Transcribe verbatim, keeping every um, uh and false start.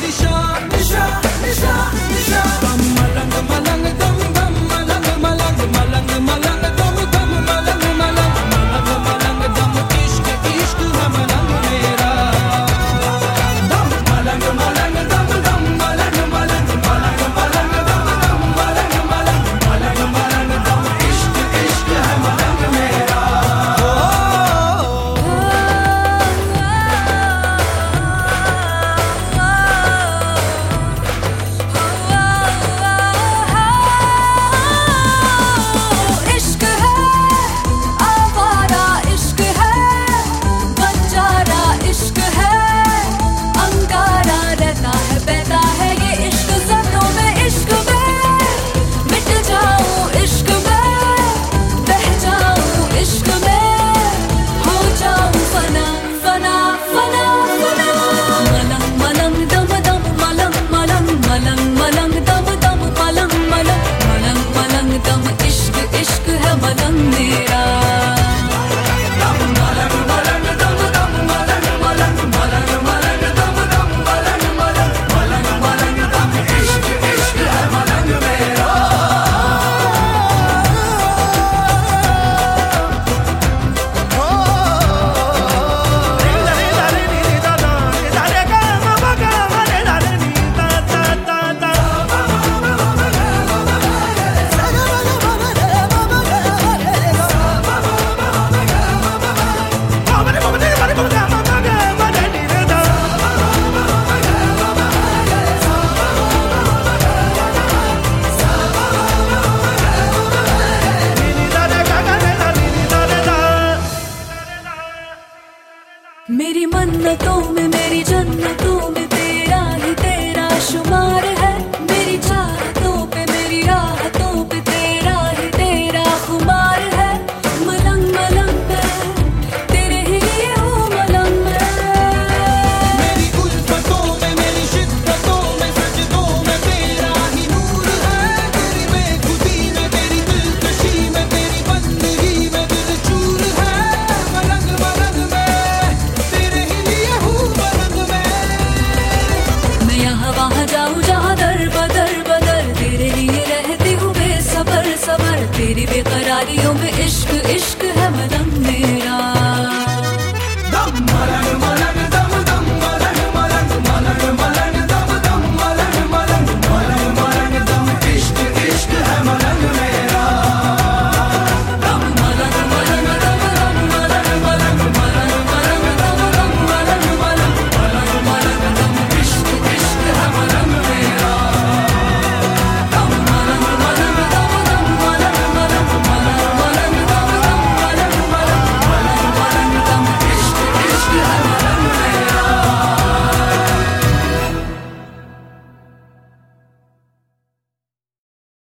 निशा निशा निशा निशा दम मलंग मलंग दम दम मलंग मलंग मलंग मलंग दम दम मलंग मलंग मलंग मलंग दम इश्क इश्क है मलंग मेरा दम मलंग मलंग दम दम मलंग मलंग मलंग मलंग दम दम मलंग मलंग मलंग मलंग दम इश्क इश्क है मलंग मेरा। मेरी मन्नतों में मेरी जन्नतों में तेरा ही तेरा शुमार है। मेरी चाहतों पे मेरी राहतों पे तेरा ही तेरा खुमार है। मलंग मलंग मैं तेरे ही लिए हूँ मलंग मैं। मेरी उल्फतों में मेरी शिद्दतों में सजदों में तेरा ही नूर है। तेरी बेखुदी में तेरी दिलकशी में तेरी बंदगी में दिल चूर है। मलंग मलंग मैं वहाँ जाऊँ जहाँ दर बदर बदर तेरे लिए रहती हूँ बेसबर सबर। तेरी बेकरारियों में इश्क इश्क